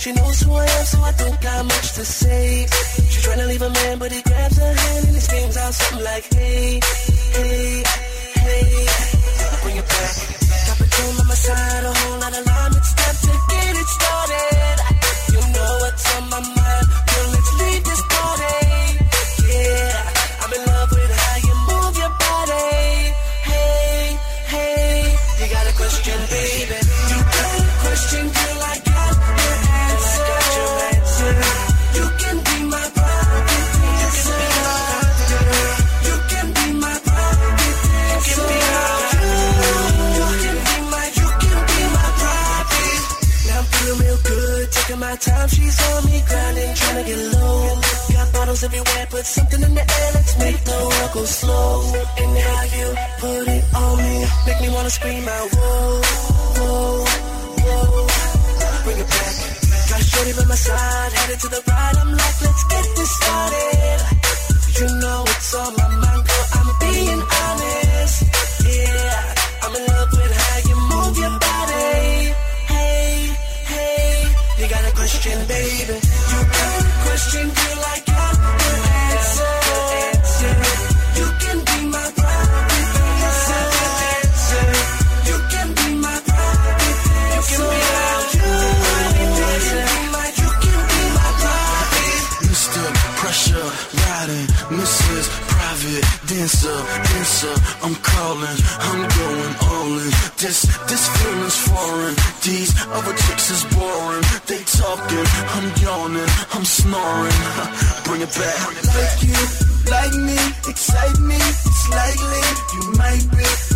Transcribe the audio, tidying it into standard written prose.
she knows who I am, so I don't got much to say. She's trying to leave a man, but he grabs her hand and he screams out something like, hey, hey, hey, bring it back. Got Patron on my side, a whole lot of lime, it's time to get it started. You know what's on my mind, girl, let's leave this party. Yeah, I'm in love with how you move your body. Hey, hey, you got a question, baby. You got a question, girl, I got your answer. You can be my private dancer. You can be my private dancer. You can be my private. Now I'm feeling real good, taking my time. She's on me, grinding, trying to get low. Got bottles everywhere, put something in the air. Let's make the world go slow. And how you put it on me, make me wanna scream out, whoa, whoa, whoa. Bring it back. Got shorty by my side, headed to the right. I'm like, let's get this started. You know what's on my mind, girl, I'm being honest. Yeah, I'm in love with how you move your body. Hey, hey, you got a question, baby. You got a question, girl, I got the answer. You can be my private dancer. You can be my private dancer. Mr. Pressure, riding, Mrs. Private Dancer, I'm calling, I'm going all in. This feeling's foreign, these other chicks is boring. They talking, I'm yawning, I'm snoring. Bring it back. Like you, like me, excite me, slightly. You might be